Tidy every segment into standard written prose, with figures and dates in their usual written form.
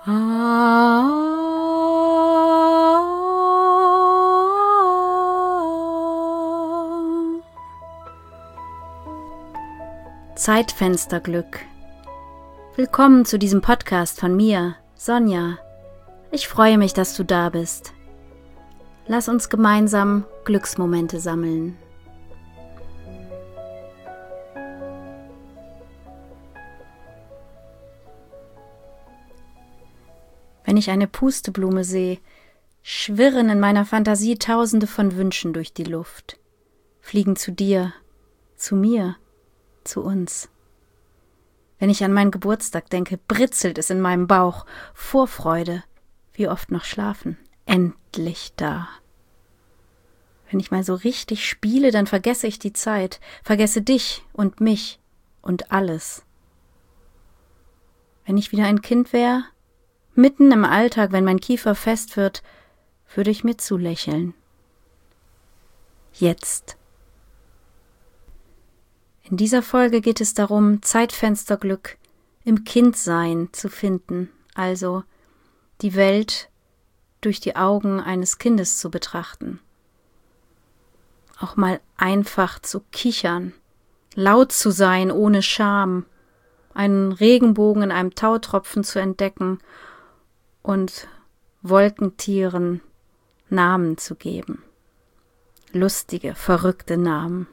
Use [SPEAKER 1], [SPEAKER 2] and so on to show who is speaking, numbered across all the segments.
[SPEAKER 1] Zeitfensterglück. Willkommen zu diesem Podcast von mir, Sonja. Ich freue mich, dass du da bist. Lass uns gemeinsam Glücksmomente sammeln. Wenn ich eine Pusteblume sehe, schwirren in meiner Fantasie Tausende von Wünschen durch die Luft, fliegen zu dir, zu mir, zu uns. Wenn ich an meinen Geburtstag denke, britzelt es in meinem Bauch, Vorfreude, wie oft noch schlafen, endlich da. Wenn ich mal so richtig spiele, dann vergesse ich die Zeit, vergesse dich und mich und alles. Wenn ich wieder ein Kind wäre, mitten im Alltag, wenn mein Kiefer fest wird, würde ich mir zulächeln. Jetzt. In dieser Folge geht es darum, Zeitfensterglück im Kindsein zu finden, also die Welt durch die Augen eines Kindes zu betrachten. Auch mal einfach zu kichern, laut zu sein ohne Scham, einen Regenbogen in einem Tautropfen zu entdecken und Wolkentieren Namen zu geben. Lustige, verrückte Namen.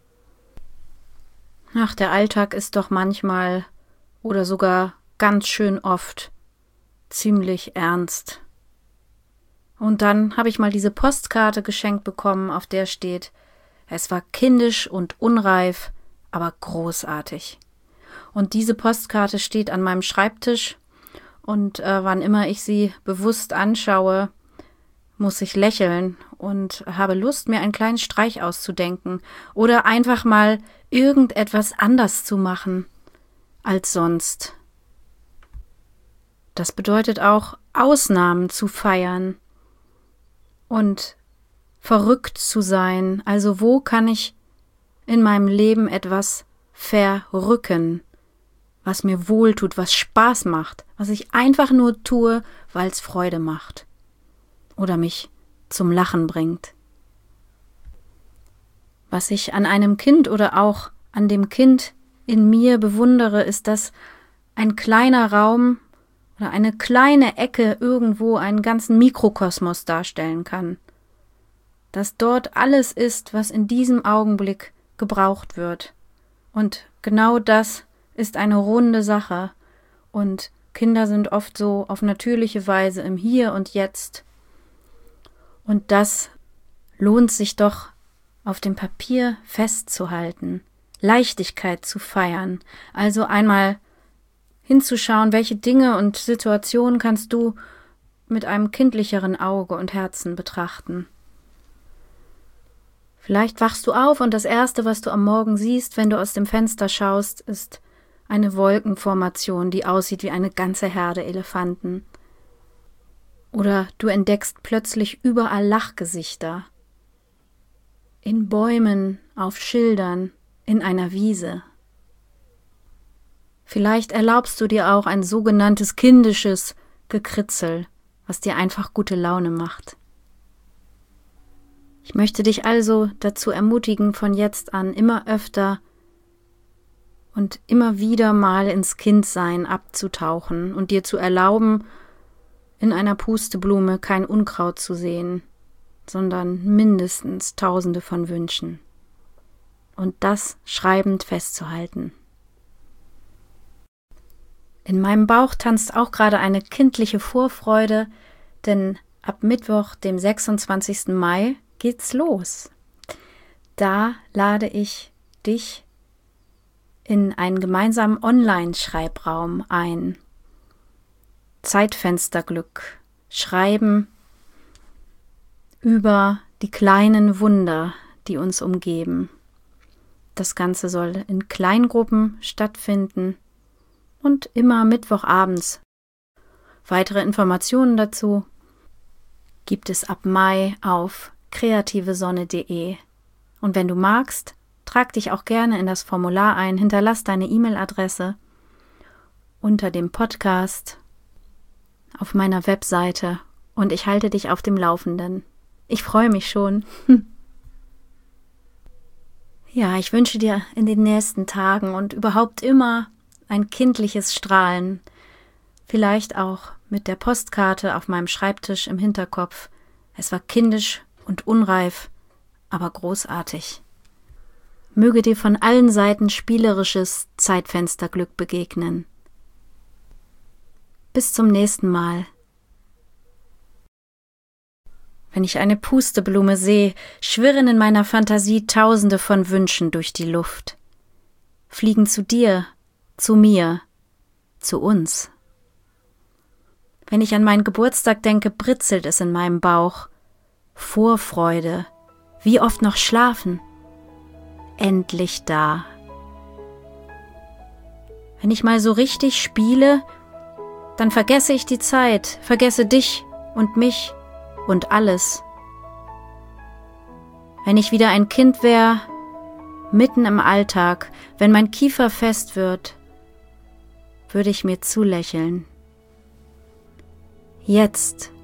[SPEAKER 1] Ach, der Alltag ist doch manchmal oder sogar ganz schön oft ziemlich ernst. Und dann habe ich mal diese Postkarte geschenkt bekommen, auf der steht: Es war kindisch und unreif, aber großartig. Und diese Postkarte steht an meinem Schreibtisch und wann immer ich sie bewusst anschaue, muss ich lächeln und habe Lust, mir einen kleinen Streich auszudenken oder einfach mal irgendetwas anders zu machen als sonst. Das bedeutet auch, Ausnahmen zu feiern und verrückt zu sein. Also wo kann ich in meinem Leben etwas verrücken, was mir wohltut, was Spaß macht, was ich einfach nur tue, weil es Freude macht oder mich zum Lachen bringt. Was ich an einem Kind oder auch an dem Kind in mir bewundere, ist, dass ein kleiner Raum oder eine kleine Ecke irgendwo einen ganzen Mikrokosmos darstellen kann. Dass dort alles ist, was in diesem Augenblick gebraucht wird. Und genau das ist eine runde Sache. Und Kinder sind oft so auf natürliche Weise im Hier und Jetzt. Und das lohnt sich doch auf dem Papier festzuhalten, Leichtigkeit zu feiern, also einmal hinzuschauen, welche Dinge und Situationen kannst du mit einem kindlicheren Auge und Herzen betrachten. Vielleicht wachst du auf und das Erste, was du am Morgen siehst, wenn du aus dem Fenster schaust, ist eine Wolkenformation, die aussieht wie eine ganze Herde Elefanten. Oder du entdeckst plötzlich überall Lachgesichter. In Bäumen, auf Schildern, in einer Wiese. Vielleicht erlaubst du dir auch ein sogenanntes kindisches Gekritzel, was dir einfach gute Laune macht. Ich möchte dich also dazu ermutigen, von jetzt an immer öfter und immer wieder mal ins Kindsein abzutauchen und dir zu erlauben, in einer Pusteblume kein Unkraut zu sehen, sondern mindestens Tausende von Wünschen. Und das schreibend festzuhalten. In meinem Bauch tanzt auch gerade eine kindliche Vorfreude, denn ab Mittwoch, dem 26. Mai, geht's los. Da lade ich dich in einen gemeinsamen Online-Schreibraum ein. Zeitfensterglück, Schreiben über die kleinen Wunder, die uns umgeben. Das Ganze soll in Kleingruppen stattfinden und immer mittwochabends. Weitere Informationen dazu gibt es ab Mai auf kreativesonne.de. Und wenn du magst, trag dich auch gerne in das Formular ein, hinterlass deine E-Mail-Adresse unter dem Podcast auf meiner Webseite und ich halte dich auf dem Laufenden. Ich freue mich schon. Ja, ich wünsche dir in den nächsten Tagen und überhaupt immer ein kindliches Strahlen. Vielleicht auch mit der Postkarte auf meinem Schreibtisch im Hinterkopf. Es war kindisch und unreif, aber großartig. Möge dir von allen Seiten spielerisches Zeitfensterglück begegnen. Bis zum nächsten Mal. Wenn ich eine Pusteblume sehe, schwirren in meiner Fantasie Tausende von Wünschen durch die Luft. Fliegen zu dir, zu mir, zu uns. Wenn ich an meinen Geburtstag denke, britzelt es in meinem Bauch. Vorfreude, wie oft noch schlafen. Endlich da. Wenn ich mal so richtig spiele, dann vergesse ich die Zeit, vergesse dich und mich und alles. Wenn ich wieder ein Kind wäre, mitten im Alltag, wenn mein Kiefer fest wird, würde ich mir zulächeln. Jetzt